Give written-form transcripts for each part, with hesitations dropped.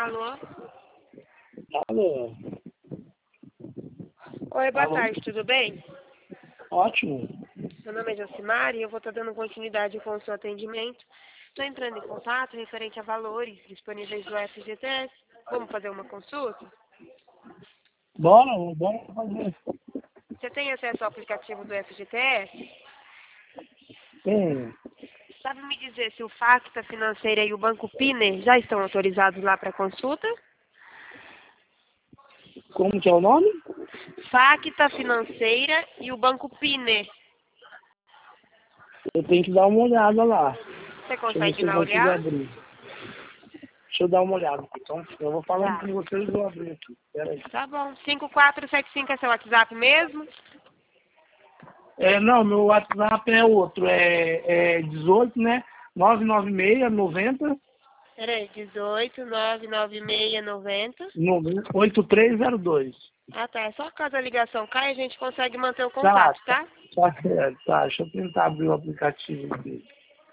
Alô? Alô? Oi, boa Alô? tarde, tudo bem? Ótimo. Meu nome é Jocimar e eu vou estar dando continuidade com o seu atendimento. Estou entrando em contato referente a valores disponíveis do FGTS. Vamos fazer uma consulta? Bora fazer. Você tem acesso ao aplicativo do FGTS? Tem. Sabe me dizer se o Facta Financeira e o Banco Pine já estão autorizados lá para consulta? Como que é o nome? Facta Financeira e o Banco Pine. Eu tenho que dar uma olhada lá. Você Deixa eu ver consegue se ir eu lá consigo olhar? abrir. Deixa eu dar uma olhada. Então, eu vou falando Tá. com vocês e vou abrir aqui. Pera aí. Tá bom. 5475 é seu WhatsApp mesmo? Não, meu WhatsApp é outro. É 18, né? 996 90 Peraí, 18 996 90. 8302. Ah, tá. É só caso a ligação caia, a gente consegue manter o Tá, contato, tá? tá. Deixa eu tentar abrir o aplicativo aqui.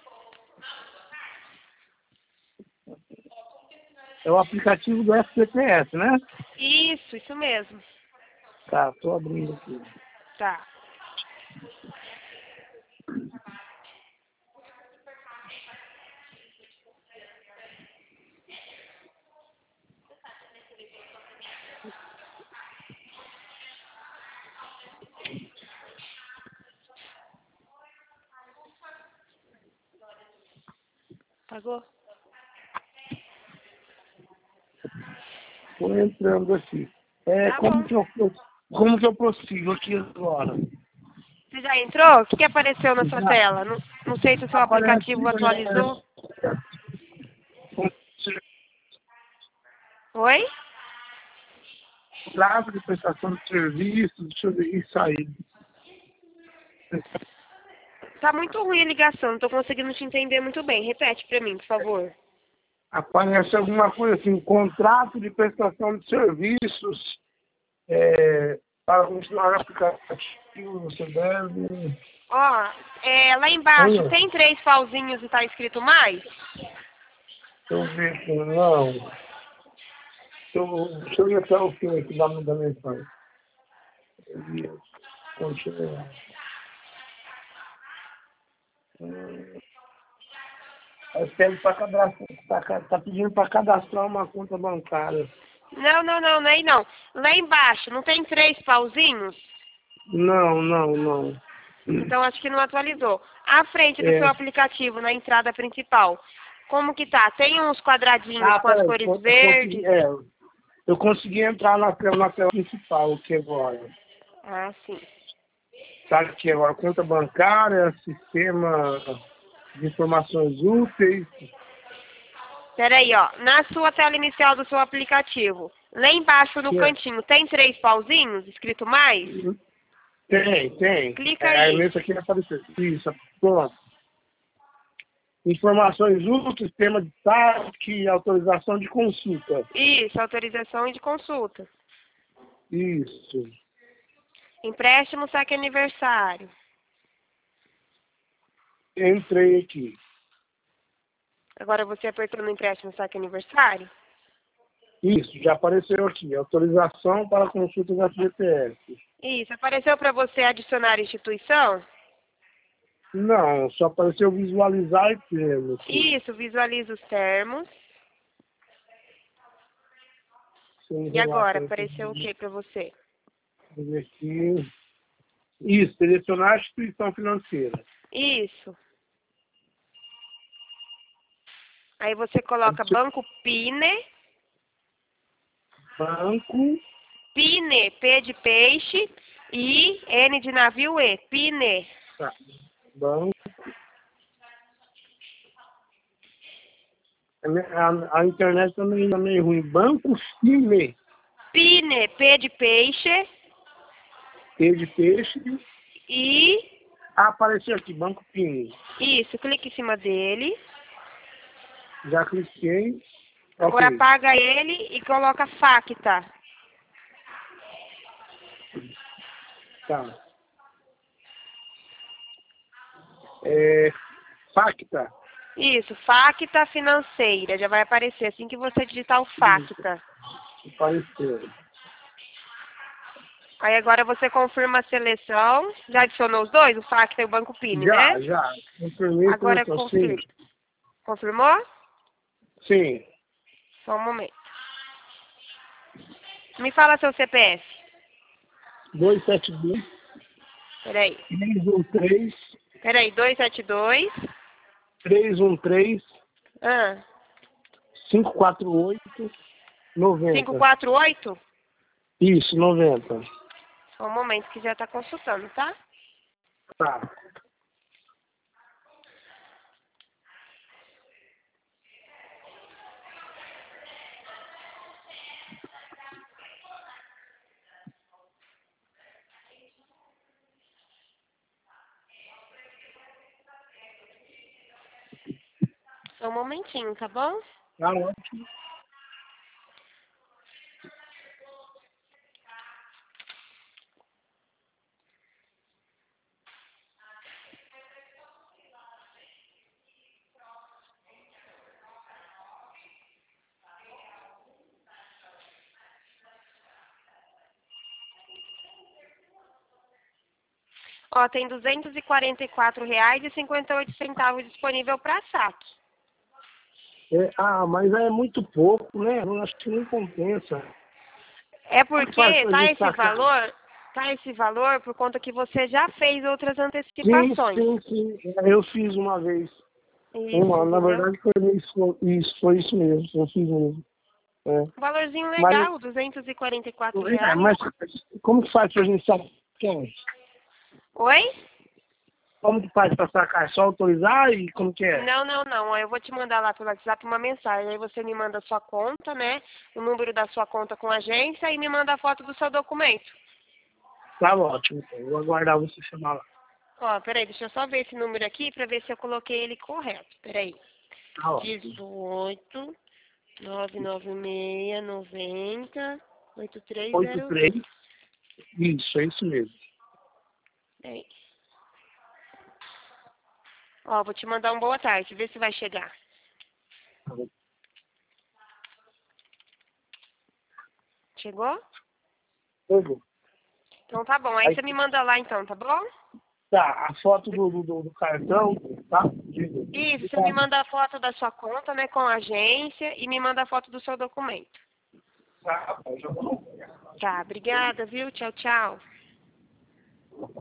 É o aplicativo do FGTS, né? Isso mesmo. Tá, tô abrindo aqui. Tá. Pagou? Tô entrando aqui. Tá bom. Como que eu prossigo aqui agora? Você já entrou? O que apareceu na sua Já tela? Não sei se o seu aparece aplicativo atualizou. como Oi? prazo de prestação de serviço, deixa eu ver isso aí. Tá muito ruim a ligação, não tô conseguindo te entender muito bem. Repete pra mim, por favor. Aparece alguma coisa assim, contrato de prestação de serviços para continuar o aplicativo, você deve. Ó, lá embaixo Olha, tem 3 pauzinhos e tá escrito mais? deixa eu ver aqui, não. Deixa eu ir até o fim aqui da mensagem. Continuar. Aí pede para cadastrar, tá pedindo para cadastrar uma conta bancária. Não, aí não. Lá embaixo, não tem 3 pauzinhos? Não. Então acho que não atualizou. À frente do seu É. aplicativo, na entrada principal, como que tá? Tem uns quadradinhos com as Peraí, cores verdes? eu consegui entrar na tela principal aqui agora. Ah, sim. Sabe aqui agora, conta bancária, sistema de informações úteis. Peraí, ó. Na sua tela inicial do seu aplicativo, lá embaixo no Que é- cantinho, tem 3 pauzinhos escrito mais? Tem. Clica Aí aí. nesse aqui vai aparecer. Isso, pronto. Informações úteis, sistema de saque, autorização de consulta. Isso, autorização e de consulta. Isso. Empréstimo, saque aniversário. Entrei aqui. Agora você apertou no empréstimo, saque aniversário? Isso, já apareceu aqui. Autorização para consulta da FGTS. Isso, apareceu para você adicionar instituição? Não, só apareceu visualizar e termo aqui. Isso, visualiza os termos. Sem E agora, relação apareceu o que para você? aqui. Isso, selecionar a instituição financeira. Isso. Aí você coloca Banco Pine. Banco, Pine, P de peixe. E N de navio E. Pine. tá. Banco. A internet também tá meio ruim. Banco Cine, Pine, P de peixe. P de peixe. E Apareceu aqui, Banco Pini. isso, clique em cima dele. Já cliquei. Agora Ok. apaga ele e coloca Facta. Tá. Facta. Isso, Facta Financeira. Já vai aparecer assim que você digitar o Facta. Apareceu. Aí agora você confirma a seleção. Já adicionou os dois, o Facta e o Banco Pini, né? Já. Confirmei que Agora eu tô sim. Confirmou? Sim. Só um momento. Me fala seu CPF. 272 Peraí. 313 Peraí, 272. 313 Ah, 548 90. 548? Isso, 90. Só um momento que já tá consultando, tá? Tá. Só um momentinho, tá bom? Tá ótimo. Ó, tem R$ 244,58 disponível para saque. Mas é muito pouco, né? Eu acho que não compensa. É Como faz porque pra gente esse sacar? valor por conta que você já fez outras Sim, antecipações. sim, sim. Eu fiz uma vez. Isso, Na entendeu? verdade foi isso mesmo. Eu fiz mesmo. É. Um valorzinho Mas, legal, R$ 244. mas como que faz pra gente sacar? Oi? Como que faz pra sacar? É só autorizar e como que é? Não. Eu vou te mandar lá pelo WhatsApp uma mensagem. Aí você me manda a sua conta, né? O número da sua conta com a agência e me manda a foto do seu documento. Tá ótimo, então. Eu vou aguardar você chamar lá. Ó, peraí, deixa eu só ver esse número aqui pra ver se eu coloquei ele correto. Peraí. Tá ótimo. 18 996 90 8300. 83. Isso, é isso mesmo. Peraí. Ó, vou te mandar um boa tarde, vê se vai chegar. Tá bom. Chegou? Tudo. Então tá bom. Aí você me manda lá então, tá bom? Tá, a foto do cartão, tá? Isso, você me manda a foto da sua conta, né, com a agência e me manda a foto do seu documento. Tá, já vou. Tá, obrigada, viu? Tchau, tchau.